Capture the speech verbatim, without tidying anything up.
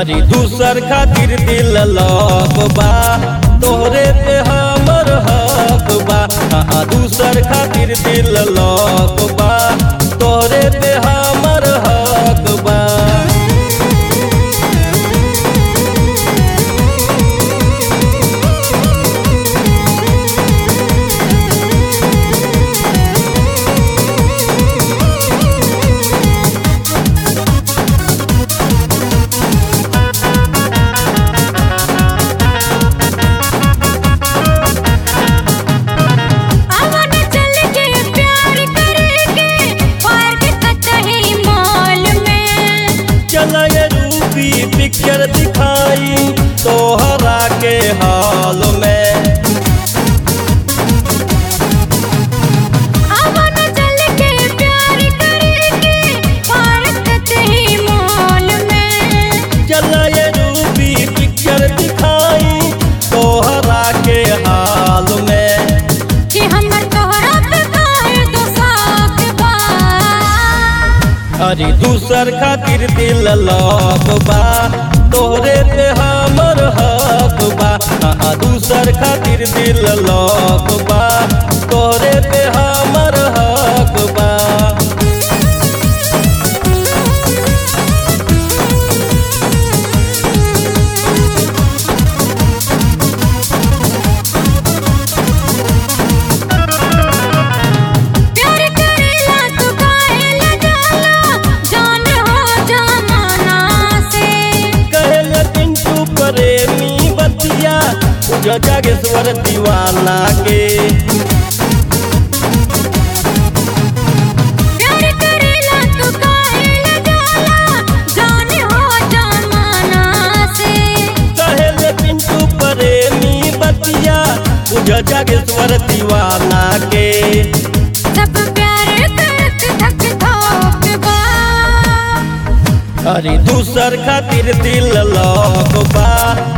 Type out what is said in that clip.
अरे दूसर खातिर दिल लग बा तोहरे पे हमर हक बा। हाँ दूसर खातिर दिल लग बा तोहरे पे हमर हक बा। पिक्चर दिखाई तोहरा के हाल में चल के प्यार करके पार्क ही मॉल में। चल ये रूबी पिक्चर दिखाई तोहरा के हाल में कि हमर तोहरा पे काहे तो साक बा। अरे दूसर खातिर दिल लग बा तोहरे पे हमर हक बा। हाँ दूसर खातिर दिल लग बा तोहरे पे हमर हक बा। जागेश्वर दीवाना के प्यार करेला तो काहे न जाला जाने हो जमाना से। कहेले पिंटू प्रेमी बतिया पूजा जागेश्वर दीवाना के सब प्यार करक धक धोक बा। अरे दूसर खातिर दिल लग बा